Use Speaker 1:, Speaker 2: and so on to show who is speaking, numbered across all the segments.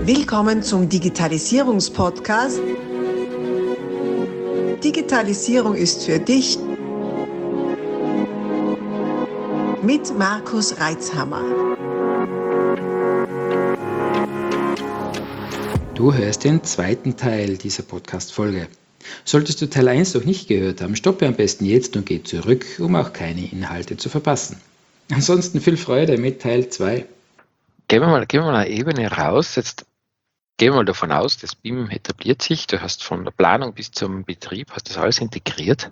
Speaker 1: Willkommen zum Digitalisierungspodcast. Digitalisierung ist für dich mit Markus Reitzhammer.
Speaker 2: Du hörst den zweiten Teil dieser Podcast-Folge. Solltest du Teil 1 noch nicht gehört haben, stoppe am besten jetzt und geh zurück, um auch keine Inhalte zu verpassen. Ansonsten viel Freude mit Teil 2.
Speaker 3: Gehen wir mal eine Ebene raus. Jetzt gehen wir mal davon aus, das BIM etabliert sich. Du hast von der Planung bis zum Betrieb, hast das alles integriert.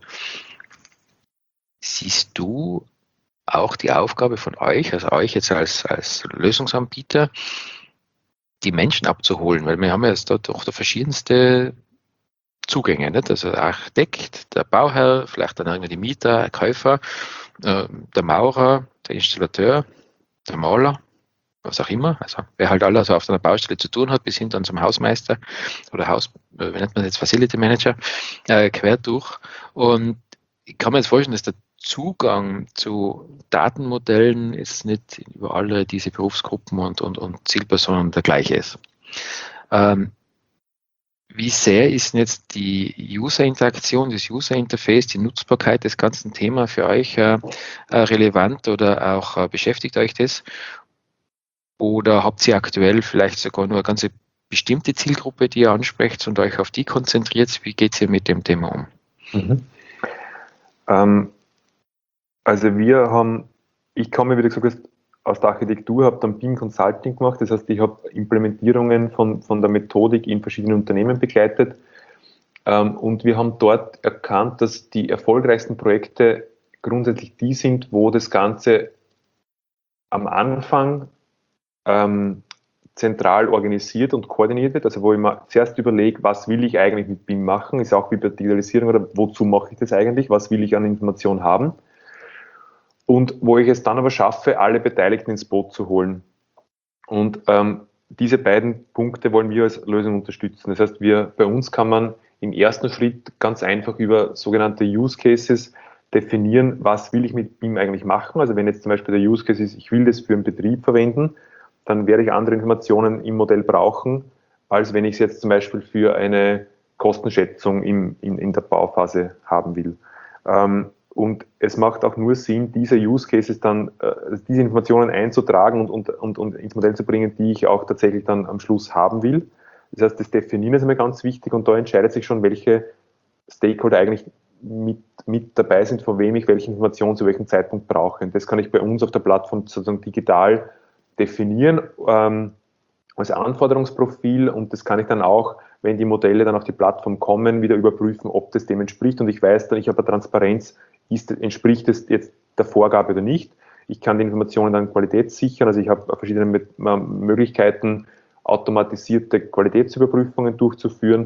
Speaker 3: Siehst du auch die Aufgabe von euch, also euch jetzt als Lösungsanbieter, die Menschen abzuholen? Weil wir haben ja jetzt dort auch verschiedenste Zugänge, nicht? Also der Architekt, der Bauherr, vielleicht dann irgendwie die Mieter, der Käufer, der Maurer, der Installateur, der Maler, was auch immer, also wer halt alles auf einer Baustelle zu tun hat, bis hin dann zum Hausmeister oder wie nennt man jetzt, Facility Manager, quer durch. Und ich kann mir jetzt vorstellen, dass der Zugang zu Datenmodellen jetzt nicht über alle diese Berufsgruppen und Zielpersonen der gleiche ist. Wie sehr ist denn jetzt die User-Interaktion, das User-Interface, die Nutzbarkeit des ganzen Thema für euch relevant oder auch beschäftigt euch das? Oder habt ihr aktuell vielleicht sogar nur eine ganz bestimmte Zielgruppe, die ihr ansprecht und euch auf die konzentriert? Wie geht ihr mit dem Thema um?
Speaker 4: Also ich komme, wie du gesagt hast, aus der Architektur, habe dann BIM Consulting gemacht, das heißt, ich habe Implementierungen von der Methodik in verschiedenen Unternehmen begleitet, und wir haben dort erkannt, dass die erfolgreichsten Projekte grundsätzlich die sind, wo das Ganze am Anfang zentral organisiert und koordiniert wird, also wo ich mir zuerst überlege, was will ich eigentlich mit BIM machen, ist auch wie bei Digitalisierung, oder wozu mache ich das eigentlich, was will ich an Informationen haben, und wo ich es dann aber schaffe, alle Beteiligten ins Boot zu holen. Und diese beiden Punkte wollen wir als Lösung unterstützen. Das heißt, bei uns kann man im ersten Schritt ganz einfach über sogenannte Use Cases definieren, was will ich mit BIM eigentlich machen. Also wenn jetzt zum Beispiel der Use Case ist, ich will das für einen Betrieb verwenden, dann werde ich andere Informationen im Modell brauchen, als wenn ich es jetzt zum Beispiel für eine Kostenschätzung in der Bauphase haben will. Und es macht auch nur Sinn, diese Use Cases dann, diese Informationen einzutragen und ins Modell zu bringen, die ich auch tatsächlich dann am Schluss haben will. Das heißt, das Definieren ist immer ganz wichtig, und da entscheidet sich schon, welche Stakeholder eigentlich mit dabei sind, von wem ich welche Informationen zu welchem Zeitpunkt brauche. Und das kann ich bei uns auf der Plattform sozusagen digital definieren als Anforderungsprofil, und das kann ich dann auch, wenn die Modelle dann auf die Plattform kommen, wieder überprüfen, ob das dem entspricht, und ich weiß dann, ich habe eine Transparenz, entspricht es jetzt der Vorgabe oder nicht. Ich kann die Informationen dann qualitätssichern, also ich habe verschiedene Möglichkeiten, automatisierte Qualitätsüberprüfungen durchzuführen,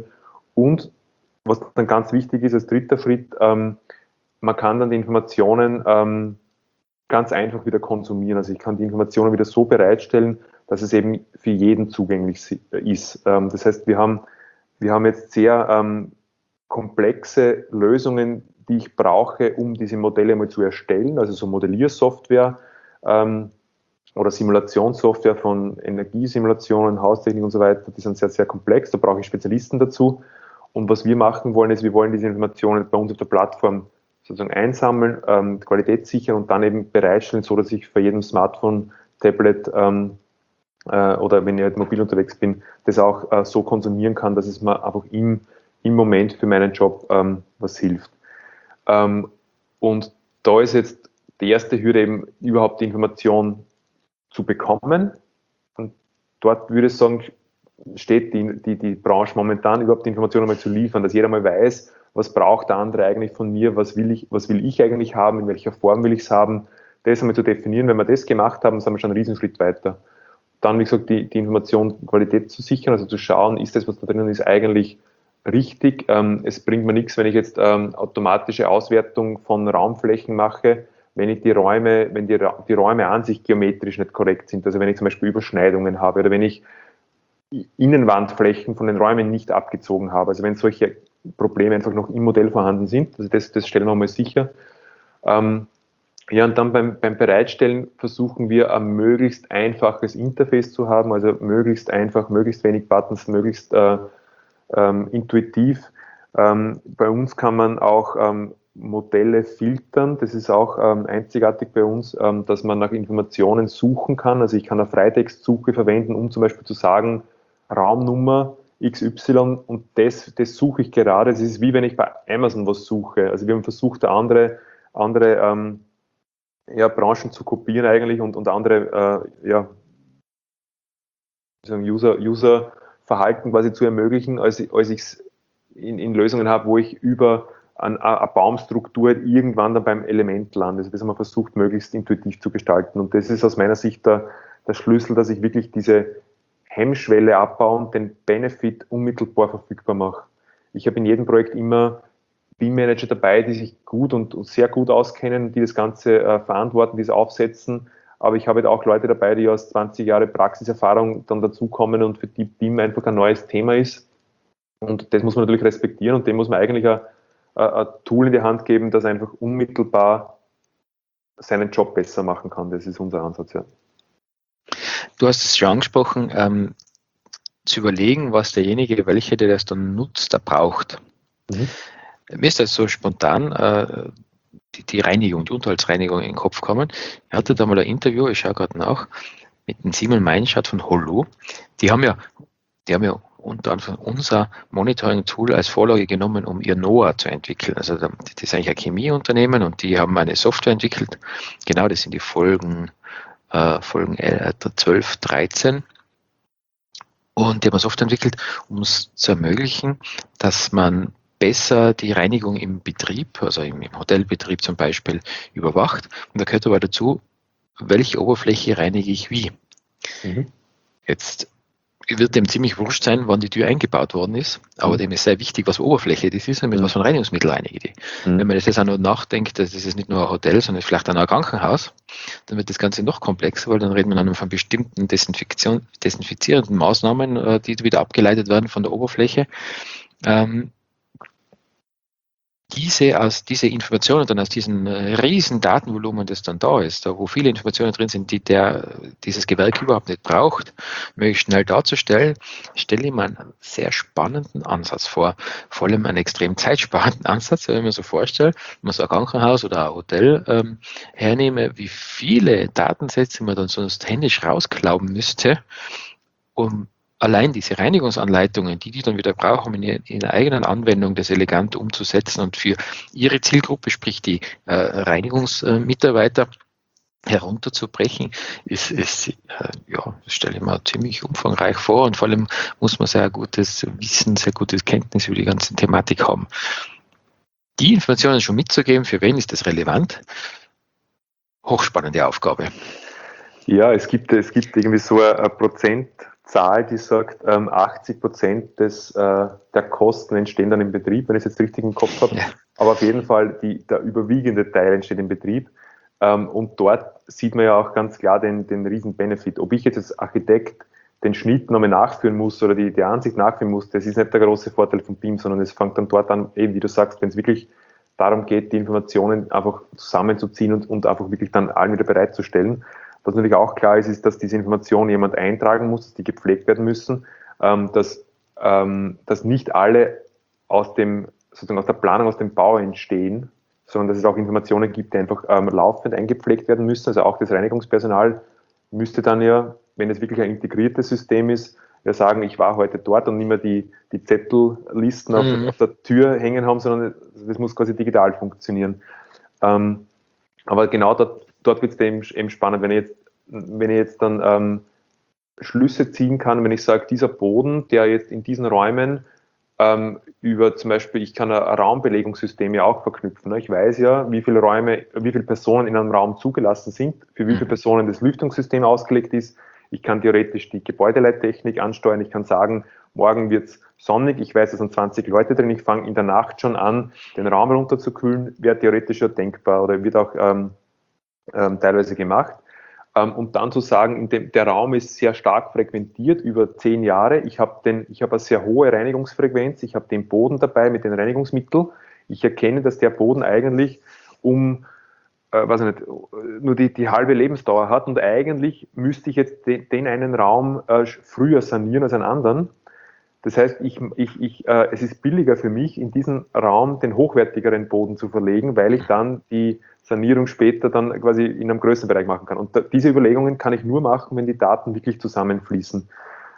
Speaker 4: und was dann ganz wichtig ist als dritter Schritt, man kann dann die Informationen ganz einfach wieder konsumieren. Also ich kann die Informationen wieder so bereitstellen, dass es eben für jeden zugänglich ist. Das heißt, wir haben jetzt sehr komplexe Lösungen, die ich brauche, um diese Modelle mal zu erstellen, also so Modelliersoftware oder Simulationssoftware von Energiesimulationen, Haustechnik und so weiter, die sind sehr, sehr komplex, da brauche ich Spezialisten dazu. Und was wir machen wollen, ist, wir wollen diese Informationen bei uns auf der Plattform sozusagen einsammeln, Qualität sichern und dann eben bereitstellen, so dass ich für jedem Smartphone, Tablet oder wenn ich halt mobil unterwegs bin, das auch so konsumieren kann, dass es mir einfach im Moment für meinen Job was hilft. Und da ist jetzt die erste Hürde eben, überhaupt die Information zu bekommen. Und dort würde ich sagen, steht die Branche momentan, überhaupt die Informationen mal zu liefern, dass jeder mal weiß, was braucht der andere eigentlich von mir, was will ich eigentlich haben, in welcher Form will ich es haben, das einmal zu definieren. Wenn wir das gemacht haben, sind wir schon einen Riesenschritt weiter. Dann, wie gesagt, die Information Qualität zu sichern, also zu schauen, ist das, was da drinnen ist, eigentlich richtig. Es bringt mir nichts, wenn ich jetzt automatische Auswertung von Raumflächen mache, wenn die Räume an sich geometrisch nicht korrekt sind. Also wenn ich zum Beispiel Überschneidungen habe oder wenn ich Innenwandflächen von den Räumen nicht abgezogen habe. Also wenn solche Probleme einfach noch im Modell vorhanden sind, also das stellen wir mal sicher. Ja, und dann beim Bereitstellen versuchen wir ein möglichst einfaches Interface zu haben, also möglichst einfach, möglichst wenig Buttons, möglichst intuitiv. Bei uns kann man auch Modelle filtern. Das ist auch einzigartig bei uns, dass man nach Informationen suchen kann. Also ich kann eine Freitextsuche verwenden, um zum Beispiel zu sagen, Raumnummer XY und das suche ich gerade. Das ist wie wenn ich bei Amazon was suche. Also wir haben versucht, andere Branchen zu kopieren eigentlich und andere User-Verhalten quasi zu ermöglichen, als ich es in Lösungen habe, wo ich über eine Baumstruktur irgendwann dann beim Element lande. Also das haben wir versucht, möglichst intuitiv zu gestalten. Und das ist aus meiner Sicht der Schlüssel, dass ich wirklich diese Hemmschwelle abbaue und den Benefit unmittelbar verfügbar mache. Ich habe in jedem Projekt immer BIM-Manager dabei, die sich gut und sehr gut auskennen, die das Ganze verantworten, die es aufsetzen. Aber ich habe halt auch Leute dabei, die aus 20 Jahre Praxiserfahrung dann dazukommen und für die BIM einfach ein neues Thema ist. Und das muss man natürlich respektieren und dem muss man eigentlich ein Tool in die Hand geben, das einfach unmittelbar seinen Job besser machen kann. Das ist unser Ansatz, ja.
Speaker 3: Du hast es schon angesprochen, zu überlegen, was derjenige, der das dann nutzt, da braucht. Mhm. Mir ist das so spontan die Reinigung, die Unterhaltsreinigung in den Kopf gekommen. Ich hatte da mal ein Interview, ich schaue gerade nach, mit dem Simon Meinschat von Hollow. Die haben ja unter anderem unser Monitoring-Tool als Vorlage genommen, um ihr NOAA zu entwickeln. Also das ist eigentlich ein Chemieunternehmen und die haben eine Software entwickelt. Genau, das sind die Folgen 12, 13. Und die haben eine Software entwickelt, um es zu ermöglichen, dass man besser die Reinigung im Betrieb, also im Hotelbetrieb zum Beispiel, überwacht. Und da gehört aber dazu, welche Oberfläche reinige ich wie. Mhm. Jetzt wird dem ziemlich wurscht sein, wann die Tür eingebaut worden ist, aber dem ist sehr wichtig, was Oberfläche das ist und mit was für ein Reinigungsmittel reinige die. Wenn man das jetzt auch noch nachdenkt, das ist nicht nur ein Hotel, sondern vielleicht auch noch ein Krankenhaus, dann wird das Ganze noch komplexer, weil dann reden wir dann von bestimmten desinfizierenden Maßnahmen, die wieder abgeleitet werden von der Oberfläche. Diese Informationen dann aus diesem riesen Datenvolumen, das dann da ist, da wo viele Informationen drin sind, die dieses Gewerk überhaupt nicht braucht, möglichst schnell darzustellen, stelle ich mir einen sehr spannenden Ansatz vor. Vor allem einen extrem zeitsparenden Ansatz, wenn ich mir so vorstelle, wenn man so ein Krankenhaus oder ein Hotel hernehme, wie viele Datensätze man dann sonst händisch rausklauben müsste, um allein diese Reinigungsanleitungen, die dann wieder brauchen, um in der eigenen Anwendung das elegant umzusetzen und für ihre Zielgruppe, sprich die Reinigungsmitarbeiter, herunterzubrechen, das stelle ich mir ziemlich umfangreich vor und vor allem muss man sehr gutes Wissen, sehr gutes Kenntnis über die ganze Thematik haben. Die Informationen schon mitzugeben, für wen ist das relevant? Hochspannende Aufgabe.
Speaker 4: Ja, es gibt irgendwie so eine Prozentzahl, die sagt, 80% der Kosten entstehen dann im Betrieb, wenn ich es jetzt richtig im Kopf habe. Ja. Aber auf jeden Fall der überwiegende Teil entsteht im Betrieb. Und dort sieht man ja auch ganz klar den riesen Benefit. Ob ich jetzt als Architekt den Schnitt nochmal nachführen muss oder die Ansicht nachführen muss, das ist nicht der große Vorteil von BIM, sondern es fängt dann dort an, eben wie du sagst, wenn es wirklich darum geht, die Informationen einfach zusammenzuziehen und einfach wirklich dann allen wieder bereitzustellen. Was natürlich auch klar ist, dass diese Informationen jemand eintragen muss, dass die gepflegt werden müssen, dass nicht alle aus der Planung, aus dem Bau entstehen, sondern dass es auch Informationen gibt, die einfach laufend eingepflegt werden müssen. Also auch das Reinigungspersonal müsste dann ja, wenn es wirklich ein integriertes System ist, ja sagen, ich war heute dort und nicht mehr die Zettellisten auf der Tür hängen haben, sondern das muss quasi digital funktionieren. Aber genau dort wird es eben spannend, wenn ich jetzt dann Schlüsse ziehen kann, wenn ich sage, dieser Boden, der jetzt in diesen Räumen über zum Beispiel, ich kann ein Raumbelegungssystem ja auch verknüpfen. Ne? Ich weiß ja, wie viele Personen in einem Raum zugelassen sind, für wie viele Personen das Lüftungssystem ausgelegt ist. Ich kann theoretisch die Gebäudeleittechnik ansteuern. Ich kann sagen, morgen wird es sonnig. Ich weiß, es sind 20 Leute drin. Ich fange in der Nacht schon an, den Raum runterzukühlen. Wäre theoretisch ja denkbar oder wird auch teilweise gemacht. Und dann zu sagen, der Raum ist sehr stark frequentiert über 10 Jahre. Ich habe eine sehr hohe Reinigungsfrequenz. Ich habe den Boden dabei mit den Reinigungsmitteln. Ich erkenne, dass der Boden eigentlich um weiß ich nicht, nur die halbe Lebensdauer hat und eigentlich müsste ich jetzt den einen Raum früher sanieren als einen anderen. Das heißt, es ist billiger für mich, in diesen Raum den hochwertigeren Boden zu verlegen, weil ich dann die Sanierung später dann quasi in einem größeren Bereich machen kann. Und diese Überlegungen kann ich nur machen, wenn die Daten wirklich zusammenfließen.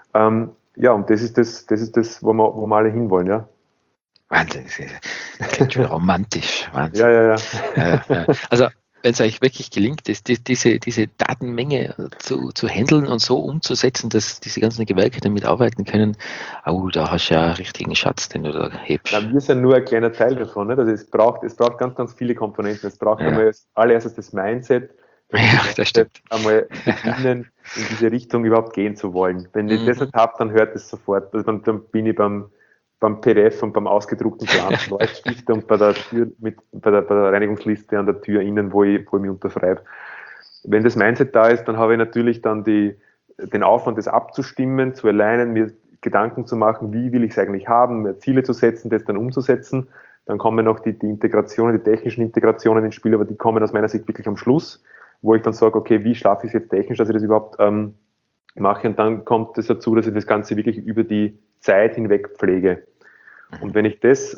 Speaker 4: Ja, und das ist das, wo wir alle hinwollen, ja.
Speaker 3: Wahnsinn, das klingt schon romantisch. Wahnsinn.
Speaker 4: Ja.
Speaker 3: Ja. Also, wenn es euch wirklich gelingt, diese Datenmenge zu handeln und so umzusetzen, dass diese ganzen Gewerke damit arbeiten können, da hast du ja einen richtigen Schatz, den du da hebst.
Speaker 4: Na, wir sind nur ein kleiner Teil davon. Nicht? Also es braucht ganz, ganz viele Komponenten. Es braucht einmal als allererstes das Mindset,
Speaker 3: Das stimmt.
Speaker 4: einmal beginnen, in diese Richtung überhaupt gehen zu wollen. Wenn ich das nicht habe, dann hört es sofort. Also dann bin ich beim PDF und beim ausgedruckten Plan Leuchtstift und bei der Reinigungsliste an der Tür innen, wo ich mich unterschreibe. Wenn das Mindset da ist, dann habe ich natürlich dann den Aufwand, das abzustimmen, zu alignen, mir Gedanken zu machen, wie will ich es eigentlich haben, mir Ziele zu setzen, das dann umzusetzen. Dann kommen noch die Integrationen, die technischen Integrationen ins Spiel, aber die kommen aus meiner Sicht wirklich am Schluss, wo ich dann sage, okay, wie schaffe ich es jetzt technisch, dass ich das überhaupt mache, und dann kommt es dazu, dass ich das Ganze wirklich über die Zeit hinweg pflege. Und wenn ich das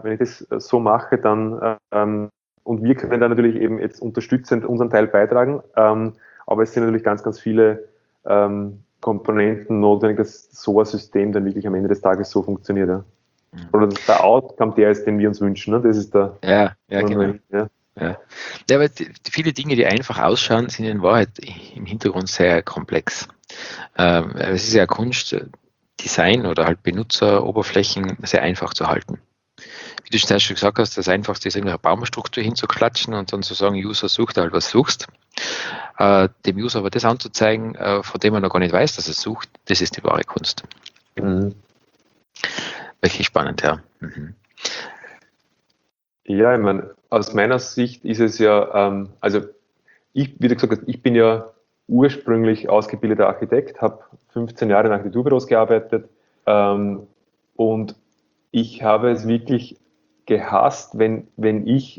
Speaker 4: so mache, dann und wir können da natürlich eben jetzt unterstützend unseren Teil beitragen, aber es sind natürlich ganz, ganz viele Komponenten notwendig, dass so ein System dann wirklich am Ende des Tages so funktioniert. Ja. Oder dass der Outcome der ist, den wir uns wünschen. Ne? Das ist der.
Speaker 3: Ja, genau. Ja, aber viele Dinge, die einfach ausschauen, sind in Wahrheit im Hintergrund sehr komplex. Es ist ja Kunst, Design oder halt Benutzeroberflächen sehr einfach zu halten. Wie du schon gesagt hast, das Einfachste ist, eine Baumstruktur hinzuklatschen und dann zu sagen, User, sucht halt, was suchst. Dem User aber das anzuzeigen, von dem er noch gar nicht weiß, dass er sucht, das ist die wahre Kunst.
Speaker 4: Mhm.
Speaker 3: Wirklich spannend, ja. Mhm.
Speaker 4: Ja, ich meine, aus meiner Sicht ist es ja, wie du gesagt hast, ich bin ja ursprünglich ausgebildeter Architekt, habe 15 Jahre in Architekturbüros gearbeitet und ich habe es wirklich gehasst, wenn ich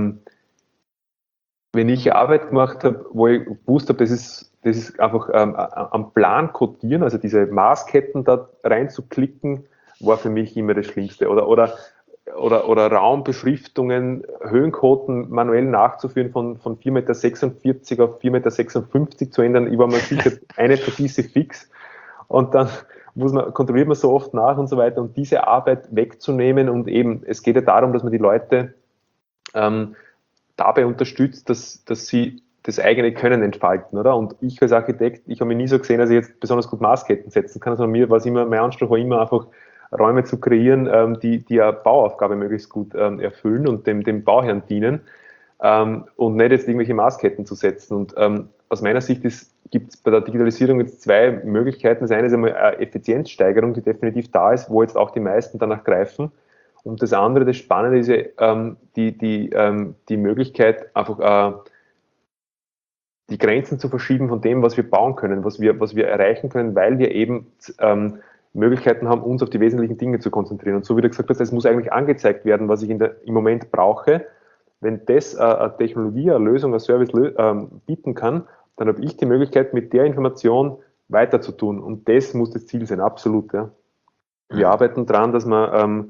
Speaker 4: Arbeit gemacht habe, wo ich gewusst habe, das ist einfach am Plan codieren, also diese Maßketten da reinzuklicken, war für mich immer das Schlimmste. Oder Raumbeschriftungen, Höhenquoten manuell nachzuführen von 4,46 Meter auf 4,56 Meter zu ändern. Ich war mir sicher, eine Präzise fix. Und dann kontrolliert man so oft nach und so weiter. Und diese Arbeit wegzunehmen und eben, es geht ja darum, dass man die Leute dabei unterstützt, dass sie das eigene Können entfalten, oder? Und ich als Architekt, ich habe mich nie so gesehen, dass ich jetzt besonders gut Maßketten setzen kann, sondern mir war es immer, mein Anspruch war immer einfach, Räume zu kreieren, die eine Bauaufgabe möglichst gut erfüllen und dem Bauherrn dienen und nicht jetzt irgendwelche Maßketten zu setzen. Und aus meiner Sicht gibt es bei der Digitalisierung jetzt zwei Möglichkeiten. Das eine ist einmal eine Effizienzsteigerung, die definitiv da ist, wo jetzt auch die meisten danach greifen. Und das andere, das Spannende ist ja die Möglichkeit, einfach die Grenzen zu verschieben von dem, was wir bauen können, was wir erreichen können, weil wir eben Möglichkeiten haben, uns auf die wesentlichen Dinge zu konzentrieren. Und so wie du gesagt hast, es muss eigentlich angezeigt werden, was ich im Moment brauche. Wenn das eine Technologie, eine Lösung, ein Service bieten kann, dann habe ich die Möglichkeit, mit der Information weiterzutun. Und das muss das Ziel sein, absolut. Ja. Wir arbeiten daran, dass wir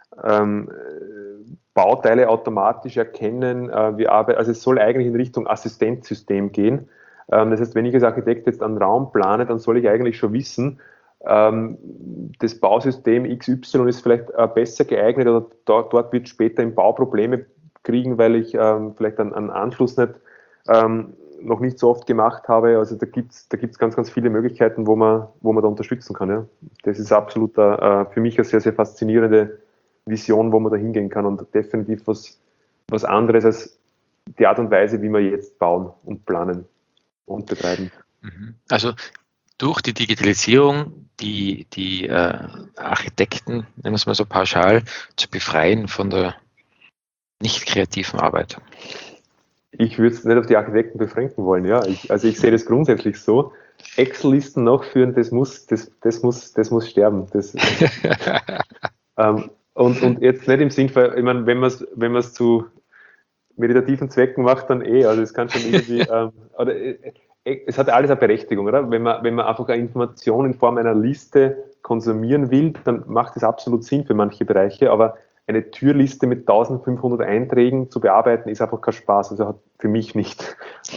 Speaker 4: Bauteile automatisch erkennen. Also es soll eigentlich in Richtung Assistenzsystem gehen. Das heißt, wenn ich als Architekt jetzt einen Raum plane, dann soll ich eigentlich schon wissen, das Bausystem XY ist vielleicht besser geeignet oder dort wird später im Bau Probleme kriegen, weil ich vielleicht einen Anschluss noch nicht so oft gemacht habe. Also da gibt's ganz, ganz viele Möglichkeiten, wo man da unterstützen kann. Ja. Das ist absolut für mich eine sehr, sehr faszinierende Vision, wo man da hingehen kann und definitiv was anderes als die Art und Weise, wie wir jetzt bauen und planen und betreiben.
Speaker 3: Also durch die Digitalisierung die Architekten, nennen wir es mal so pauschal, zu befreien von der nicht kreativen Arbeit.
Speaker 4: Ich würde es nicht auf die Architekten beschränken wollen, ja. Ich sehe das grundsätzlich so. Excel-Listen nachführen, das muss sterben. Und jetzt nicht im Sinn, ich meine, wenn man es meditativen Zwecken macht, dann also es kann schon irgendwie, es hat alles eine Berechtigung, oder? Wenn man einfach eine Information in Form einer Liste konsumieren will, dann macht es absolut Sinn für manche Bereiche, aber eine Türliste mit 1500 Einträgen zu bearbeiten, ist einfach kein Spaß, also für mich nicht.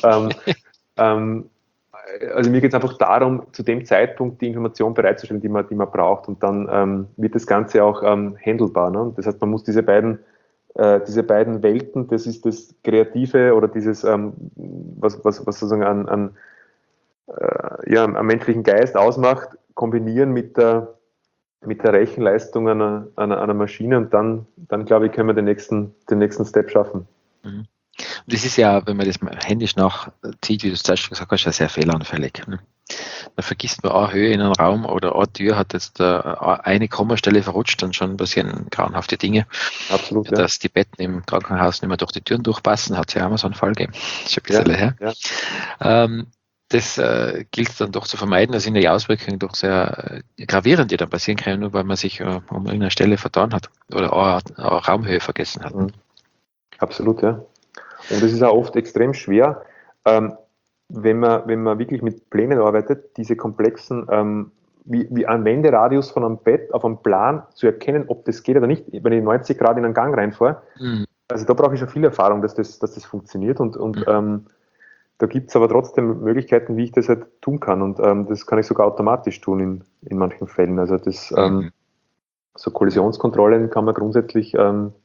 Speaker 4: Also mir geht es einfach darum, zu dem Zeitpunkt die Information bereitzustellen, die man braucht, und dann wird das Ganze auch handelbar. Ne? Das heißt, man muss diese beiden Welten, das ist das Kreative oder dieses, was sozusagen am menschlichen Geist ausmacht, kombinieren mit der Rechenleistung einer Maschine, und dann glaube ich, können wir den nächsten Step schaffen.
Speaker 3: Mhm. Und das ist ja, wenn man das mal händisch nachzieht, wie du es zuerst schon gesagt hast, ja sehr fehleranfällig. Da vergisst man eine Höhe in einem Raum oder eine Tür hat jetzt eine Kommastelle verrutscht, und schon passieren grauenhafte Dinge.
Speaker 4: Absolut, ja.
Speaker 3: Dass die Betten im Krankenhaus nicht mehr durch die Türen durchpassen, hat es ja auch mal so einen Fall gegeben. Das ist schon ein bisschen her.
Speaker 4: Ja.
Speaker 3: Das gilt dann doch zu vermeiden. Da sind die Auswirkungen doch sehr gravierend, die dann passieren können, nur weil man sich um irgendeine Stelle vertan hat oder eine Raumhöhe vergessen hat.
Speaker 4: Absolut, ja. Und es ist auch oft extrem schwer, wenn man wirklich mit Plänen arbeitet, diese komplexen, wie ein Wenderadius von einem Bett auf einem Plan zu erkennen, ob das geht oder nicht, wenn ich 90 Grad in einen Gang reinfahre. Also da brauche ich schon viel Erfahrung, dass das funktioniert, und da gibt es aber trotzdem Möglichkeiten, wie ich das halt tun kann, und das kann ich sogar automatisch tun in manchen Fällen. Also das so Kollisionskontrollen kann man grundsätzlich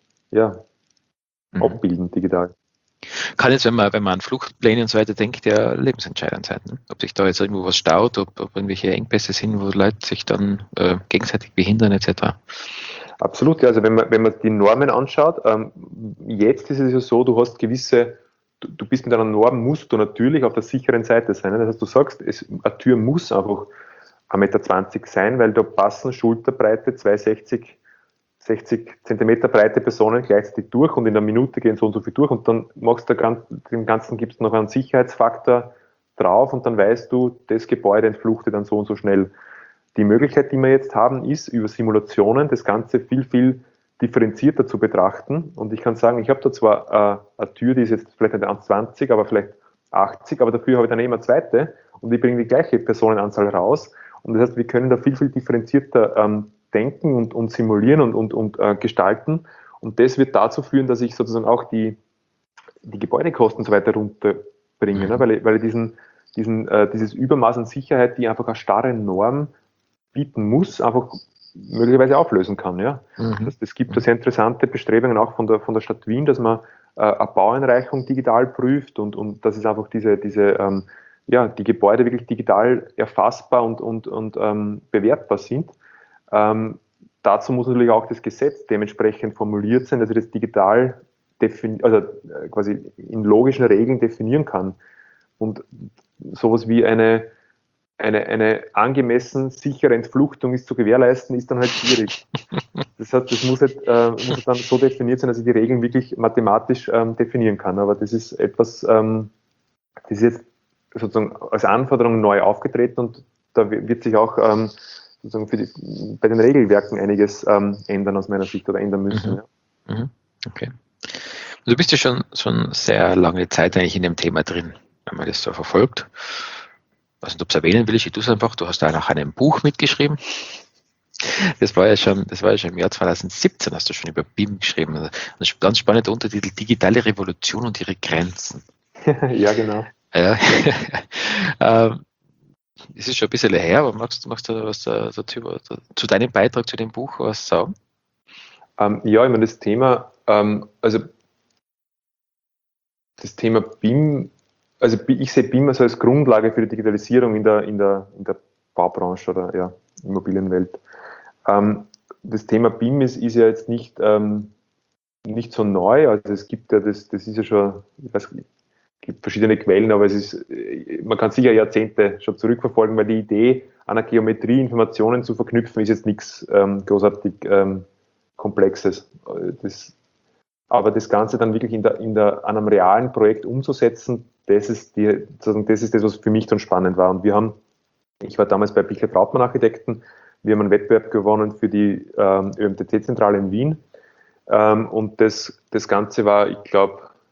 Speaker 4: abbilden digital.
Speaker 3: Kann jetzt, wenn man an Fluchtpläne und so weiter denkt, ja lebensentscheidend sein. Ne? Ob sich da jetzt irgendwo was staut, ob irgendwelche Engpässe sind, wo Leute sich dann gegenseitig behindern etc.
Speaker 4: Absolut, ja. Also wenn man die Normen anschaut, jetzt ist es ja so, du hast gewisse, du bist mit einer Norm, musst du natürlich auf der sicheren Seite sein. Ne? Das heißt, du sagst, eine Tür muss einfach 1,20 Meter sein, weil da passen Schulterbreite 60 Zentimeter breite Personen gleichzeitig durch, und in einer Minute gehen so und so viel durch, und dann machst du dem Ganzen gibst du noch einen Sicherheitsfaktor drauf, und dann weißt du, das Gebäude entfluchte dann so und so schnell. Die Möglichkeit, die wir jetzt haben, ist, über Simulationen das Ganze viel, viel differenzierter zu betrachten, und ich kann sagen, ich habe da zwar eine Tür, die ist jetzt vielleicht nicht 1,20, aber vielleicht 80, aber dafür habe ich dann immer eine zweite, und ich bringe die gleiche Personenanzahl raus, und das heißt, wir können da viel, viel differenzierter denken und simulieren und gestalten, und das wird dazu führen, dass ich sozusagen auch die Gebäudekosten so weiter runterbringe, ne? weil ich dieses Übermaß an Sicherheit, die einfach eine starre Norm bieten muss, einfach möglicherweise auflösen kann. Ja? Das gibt da sehr interessante Bestrebungen auch von der Stadt Wien, dass man eine Baueinreichung digital prüft, und dass es einfach die Gebäude wirklich digital erfassbar und bewertbar sind. Dazu muss natürlich auch das Gesetz dementsprechend formuliert sein, dass ich das digital quasi in logischen Regeln definieren kann. Und sowas wie eine angemessen sichere Entfluchtung ist zu gewährleisten, ist dann halt schwierig. Das heißt, das muss dann so definiert sein, dass ich die Regeln wirklich mathematisch definieren kann. Aber das ist etwas, das ist jetzt sozusagen als Anforderung neu aufgetreten, und da wird sich auch sozusagen bei den Regelwerken einiges ändern aus meiner Sicht oder ändern müssen. Ja.
Speaker 3: Okay. Du bist ja schon sehr lange Zeit eigentlich in dem Thema drin, wenn man das so verfolgt. Ich weiß nicht, ob es erwähnen will, ich tue es einfach. Du hast da nach einem Buch mitgeschrieben. Das war ja schon im Jahr 2017, hast du schon über BIM geschrieben. Das ist ein ganz spannender Untertitel: Digitale Revolution und ihre Grenzen.
Speaker 4: Ja, genau.
Speaker 3: Ja. Es ist schon ein bisschen her, aber magst du was zu deinem Beitrag zu dem Buch was sagen?
Speaker 4: Ja, ich meine, das Thema BIM, also ich sehe BIM also als Grundlage für die Digitalisierung in der Baubranche oder Immobilienwelt. Das Thema BIM ist ja jetzt nicht so neu, also es gibt ja das ist ja schon, es gibt verschiedene Quellen, aber man kann sicher Jahrzehnte schon zurückverfolgen, weil die Idee, einer Geometrie Informationen zu verknüpfen, ist jetzt nichts großartig Komplexes. Aber das Ganze dann wirklich an einem realen Projekt umzusetzen, das ist das, was für mich dann spannend war. Und ich war damals bei Pichler Trautmann Architekten, wir haben einen Wettbewerb gewonnen für die ÖMTC-Zentrale in Wien. Und das Ganze war, ich glaube,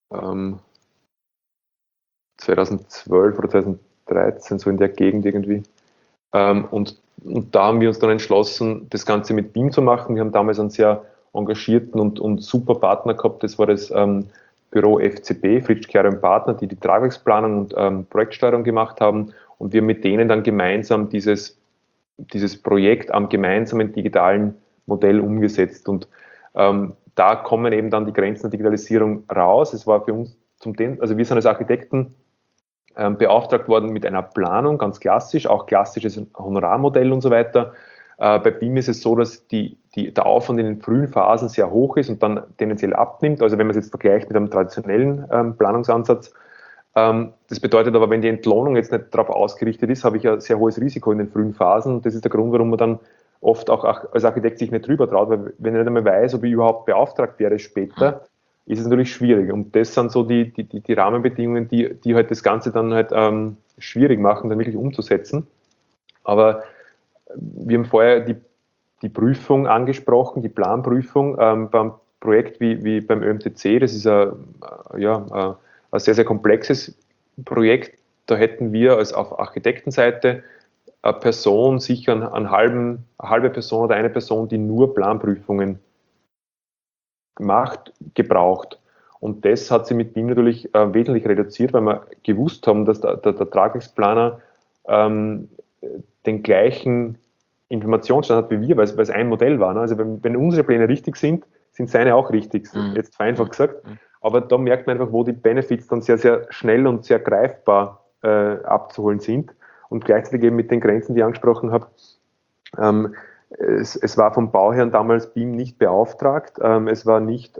Speaker 4: 2012 oder 2013, so in der Gegend irgendwie. Und da haben wir uns dann entschlossen, das Ganze mit BIM zu machen. Wir haben damals einen sehr engagierten und super Partner gehabt. Das war das Büro FCB, Fritsch Kehrer und Partner, die Tragwerksplanung und Projektsteuerung gemacht haben. Und wir mit denen dann gemeinsam dieses Projekt am gemeinsamen digitalen Modell umgesetzt. Und da kommen eben dann die Grenzen der Digitalisierung raus. Es war für uns also wir sind als Architekten beauftragt worden mit einer Planung, ganz klassisch, auch klassisches Honorarmodell und so weiter. Bei BIM ist es so, dass der Aufwand in den frühen Phasen sehr hoch ist und dann tendenziell abnimmt. Also wenn man es jetzt vergleicht mit einem traditionellen Planungsansatz. Das bedeutet aber, wenn die Entlohnung jetzt nicht darauf ausgerichtet ist, habe ich ein sehr hohes Risiko in den frühen Phasen. Das ist der Grund, warum man dann oft auch als Architekt sich nicht drüber traut, weil wenn ich nicht einmal weiß, ob ich überhaupt beauftragt werde später, ist es natürlich schwierig. Und das sind so die Rahmenbedingungen, die halt das Ganze dann halt schwierig machen, dann wirklich umzusetzen. Aber wir haben vorher die Prüfung angesprochen, die Planprüfung beim Projekt wie beim ÖMTC. Das ist ein sehr, sehr komplexes Projekt. Da hätten wir auf Architektenseite eine Person, sicher eine halbe Person oder eine Person, die nur Planprüfungen gebraucht. Und das hat sie mit BIM natürlich wesentlich reduziert, weil wir gewusst haben, dass der Tragwerksplaner den gleichen Informationsstand hat wie wir, weil es ein Modell war. Ne? Also wenn unsere Pläne richtig sind seine auch richtig. Jetzt vereinfacht gesagt. Aber da merkt man einfach, wo die Benefits dann sehr, sehr schnell und sehr greifbar abzuholen sind. Und gleichzeitig eben mit den Grenzen, die ich angesprochen habe. Es war vom Bauherrn damals BIM nicht beauftragt. Es war nicht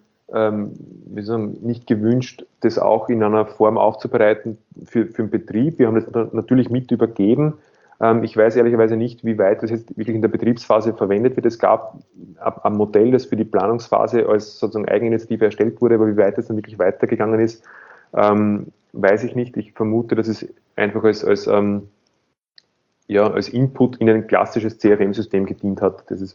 Speaker 4: gewünscht, das auch in einer Form aufzubereiten für den Betrieb. Wir haben das natürlich mit übergeben. Ich weiß ehrlicherweise nicht, wie weit das jetzt wirklich in der Betriebsphase verwendet wird. Es gab ein Modell, das für die Planungsphase als sozusagen Eigeninitiative erstellt wurde, aber wie weit es dann wirklich weitergegangen ist, weiß ich nicht. Ich vermute, dass es einfach als Input in ein klassisches CRM-System gedient hat. Das ist,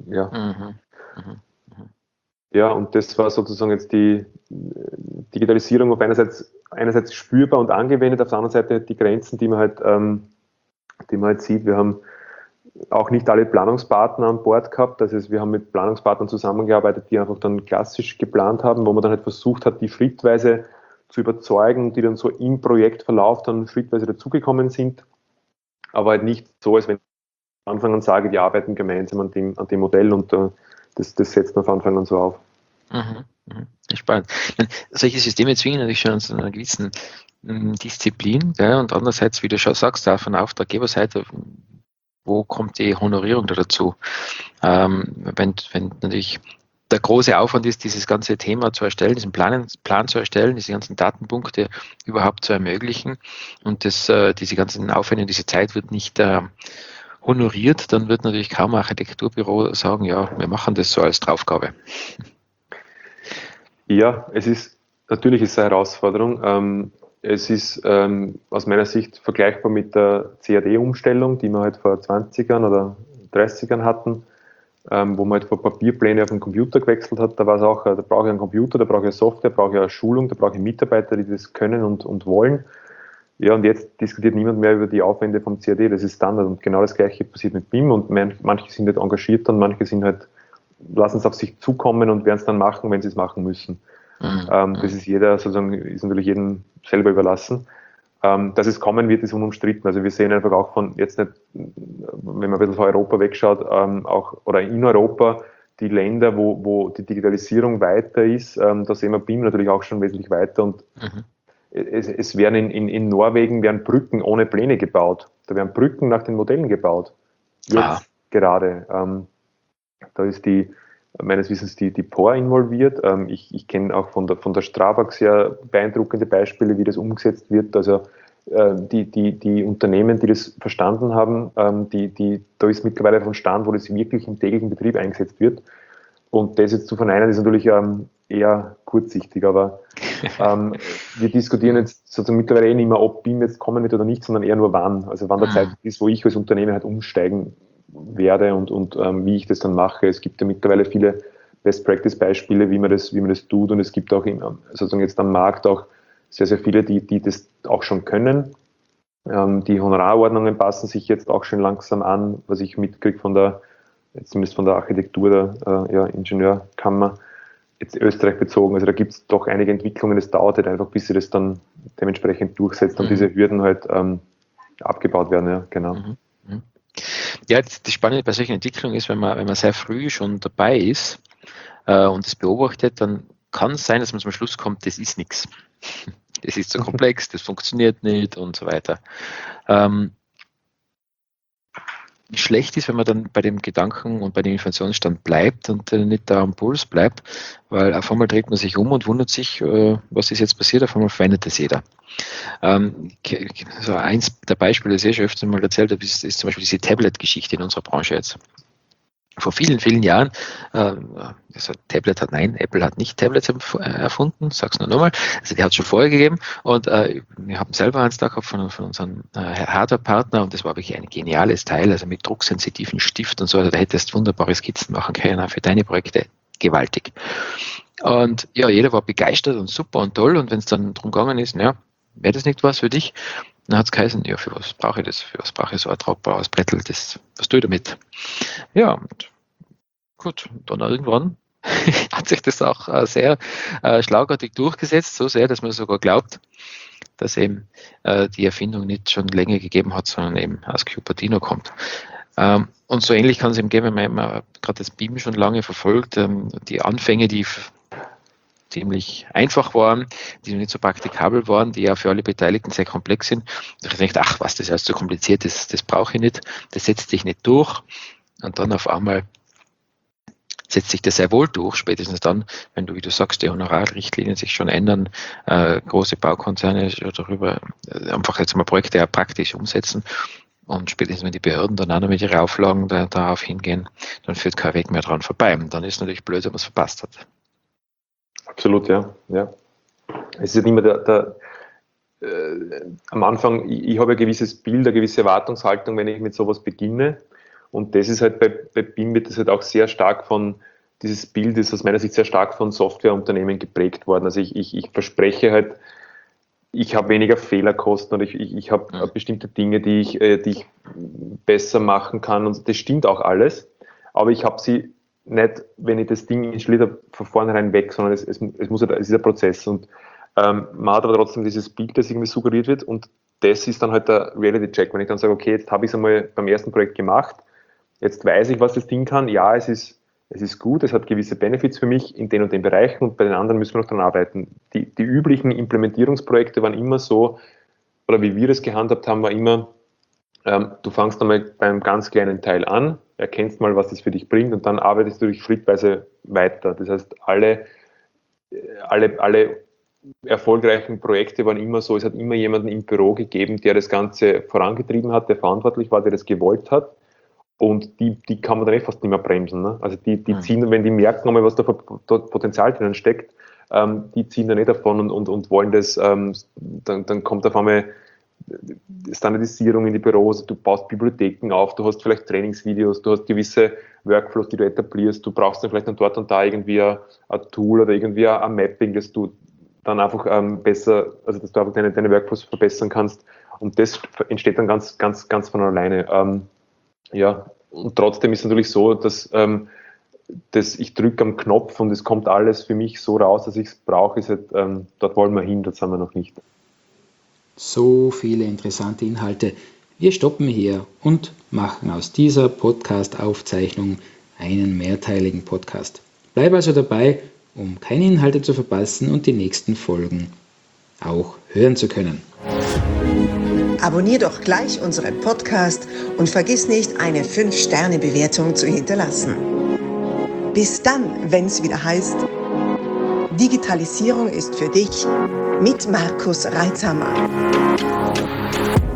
Speaker 4: Ja, und das war sozusagen jetzt die Digitalisierung auf einerseits spürbar und angewendet, auf der anderen Seite die Grenzen, die man halt sieht. Wir haben auch nicht alle Planungspartner an Bord gehabt. Also wir haben mit Planungspartnern zusammengearbeitet, die einfach dann klassisch geplant haben, wo man dann halt versucht hat, die schrittweise zu überzeugen, die dann so im Projektverlauf dann schrittweise dazugekommen sind. Aber halt nicht so, als wenn ich von Anfang an sage, die arbeiten gemeinsam an dem Modell und das setzt man von Anfang an so auf.
Speaker 3: Spannend. Solche Systeme zwingen natürlich schon zu einer gewissen Disziplin, ja, und andererseits, wie du schon sagst, auch von Auftraggeberseite, wo kommt die Honorierung da dazu? Wenn natürlich der große Aufwand ist, dieses ganze Thema zu erstellen, diesen Plan zu erstellen, diese ganzen Datenpunkte überhaupt zu ermöglichen und diese ganzen Aufwände, diese Zeit wird nicht honoriert, dann wird natürlich kaum ein Architekturbüro sagen, ja, wir machen das so als Draufgabe.
Speaker 4: Ja, natürlich ist es eine Herausforderung. Es ist aus meiner Sicht vergleichbar mit der CAD-Umstellung, die wir halt vor 20ern oder 30ern hatten, wo man halt von Papierpläne auf den Computer gewechselt hat. Da war es auch, da brauche ich einen Computer, da brauche ich eine Software, da brauche ich eine Schulung, da brauche ich Mitarbeiter, die das können und wollen. Ja, und jetzt diskutiert niemand mehr über die Aufwände vom CAD, das ist Standard. Und genau das Gleiche passiert mit BIM und manche sind halt engagiert und manche sind halt, lassen es auf sich zukommen und werden es dann machen, wenn sie es machen müssen. Das ist ist natürlich jedem selber überlassen. Dass es kommen wird, ist unumstritten. Also wir sehen einfach auch von jetzt nicht, wenn man ein bisschen von Europa wegschaut, auch oder in Europa die Länder, wo die Digitalisierung weiter ist, da sehen wir BIM natürlich auch schon wesentlich weiter und es werden in Norwegen Brücken ohne Pläne gebaut. Da werden Brücken nach den Modellen gebaut. Jetzt gerade. Da ist meines Wissens die POR involviert. Ich kenne auch von der Strabag sehr beeindruckende Beispiele, wie das umgesetzt wird. Also die Unternehmen, die das verstanden haben, da ist mittlerweile von Stand, wo das wirklich im täglichen Betrieb eingesetzt wird. Und das jetzt zu verneinen, ist natürlich eher kurzsichtig, aber wir diskutieren jetzt sozusagen mittlerweile nicht mehr, ob BIM jetzt kommen wird oder nicht, sondern eher nur wann. Also wann der Zeitpunkt ist, wo ich als Unternehmen halt umsteigen werde und wie ich das dann mache. Es gibt ja mittlerweile viele Best-Practice-Beispiele, wie man das tut, und es gibt auch sozusagen jetzt am Markt auch sehr, sehr viele, die das auch schon können. Die Honorarordnungen passen sich jetzt auch schon langsam an, was ich mitkriege zumindest von der Architektur der Ingenieurkammer, jetzt Österreich bezogen. Also da gibt es doch einige Entwicklungen, es dauert halt einfach, bis sie das dann dementsprechend durchsetzt und diese Hürden halt abgebaut werden, ja, genau.
Speaker 3: Ja, das Spannende bei solchen Entwicklungen ist, wenn man sehr früh schon dabei ist und es beobachtet, dann kann es sein, dass man zum Schluss kommt, das ist nichts. Das ist zu komplex, das funktioniert nicht und so weiter. Schlecht ist, wenn man dann bei dem Gedanken und bei dem Informationsstand bleibt und nicht da am Puls bleibt, weil auf einmal dreht man sich um und wundert sich, was ist jetzt passiert, auf einmal verwendet das jeder. So eins der Beispiele, das ich schon öfter mal erzählt habe, ist zum Beispiel diese Tablet-Geschichte in unserer Branche jetzt. Vor vielen, vielen Jahren, also Apple hat nicht Tablets erfunden, sag's nur nochmal, also die hat es schon vorher gegeben, und wir haben selber eins da gehabt von unserem Hardware-Partner, und das war wirklich ein geniales Teil, also mit drucksensitiven Stift und so, also da hättest du wunderbare Skizzen machen können für deine Projekte, gewaltig. Und ja, jeder war begeistert und super und toll, und wenn es dann darum gegangen ist, wäre das nicht was für dich? Dann hat es geheißen, ja, für was brauche ich das? Für was brauche ich so ein tragbares Brettel? Was tue ich damit? Ja, und gut, dann irgendwann hat sich das auch sehr schlagartig durchgesetzt, so sehr, dass man sogar glaubt, dass eben die Erfindung nicht schon länger gegeben hat, sondern eben aus Cupertino kommt. Und so ähnlich kann es eben geben, wenn man gerade das BIM schon lange verfolgt, die Anfänge, die ziemlich einfach waren, die nicht so praktikabel waren, die ja für alle Beteiligten sehr komplex sind. Und ich denke, ach was, das ist alles zu kompliziert, das brauche ich nicht, das setzt sich nicht durch. Und dann auf einmal setzt sich das sehr wohl durch, spätestens dann, wenn du, wie du sagst, die Honorarrichtlinien sich schon ändern, große Baukonzerne darüber einfach jetzt mal Projekte ja praktisch umsetzen, und spätestens wenn die Behörden dann auch noch mit ihren Auflagen darauf hingehen, dann führt kein Weg mehr dran vorbei. Und dann ist es natürlich blöd, wenn man es verpasst hat.
Speaker 4: Absolut, ja. Es ist immer am Anfang, ich habe ein gewisses Bild, eine gewisse Erwartungshaltung, wenn ich mit sowas beginne. Und das ist halt bei BIM wird das halt auch sehr stark dieses Bild ist aus meiner Sicht sehr stark von Softwareunternehmen geprägt worden. Also ich verspreche halt, ich habe weniger Fehlerkosten, oder ich habe bestimmte Dinge, die ich besser machen kann, und das stimmt auch alles. Aber ich habe sie nicht, wenn ich das Ding installiert habe, von vornherein weg, sondern es ist ein Prozess, und man hat aber trotzdem dieses Bild, das irgendwie suggeriert wird, und das ist dann halt der Reality-Check, wenn ich dann sage, okay, jetzt habe ich es einmal beim ersten Projekt gemacht, jetzt weiß ich, was das Ding kann, ja, es ist gut, es hat gewisse Benefits für mich in den und den Bereichen, und bei den anderen müssen wir noch dran arbeiten. Die üblichen Implementierungsprojekte waren immer so, oder wie wir das gehandhabt haben, war immer, du fangst einmal beim ganz kleinen Teil an, erkennst mal, was das für dich bringt, und dann arbeitest du dich schrittweise weiter. Das heißt, alle erfolgreichen Projekte waren immer so, es hat immer jemanden im Büro gegeben, der das Ganze vorangetrieben hat, der verantwortlich war, der das gewollt hat, und die kann man dann fast nicht mehr bremsen. Ne? Also die ziehen, wenn die merken einmal, was da für Potenzial drinnen steckt, die ziehen da nicht davon und wollen das, dann kommt auf einmal Standardisierung in die Büros, du baust Bibliotheken auf, du hast vielleicht Trainingsvideos, du hast gewisse Workflows, die du etablierst, du brauchst dann vielleicht dann dort und da irgendwie ein Tool oder irgendwie ein Mapping, das du dann einfach besser, also dass du einfach deine Workflows verbessern kannst, und das entsteht dann ganz, ganz, ganz von alleine. Und trotzdem ist es natürlich so, dass ich drücke am Knopf und es kommt alles für mich so raus, dass ich es brauche, ist halt, dort wollen wir hin, dort sind wir noch nicht.
Speaker 2: So viele interessante Inhalte. Wir stoppen hier und machen aus dieser Podcast-Aufzeichnung einen mehrteiligen Podcast. Bleib also dabei, um keine Inhalte zu verpassen und die nächsten Folgen auch hören zu können.
Speaker 1: Abonnier doch gleich unseren Podcast und vergiss nicht, eine 5-Sterne-Bewertung zu hinterlassen. Bis dann, wenn es wieder heißt, Digitalisierung ist für dich mit Markus Reitzhammer.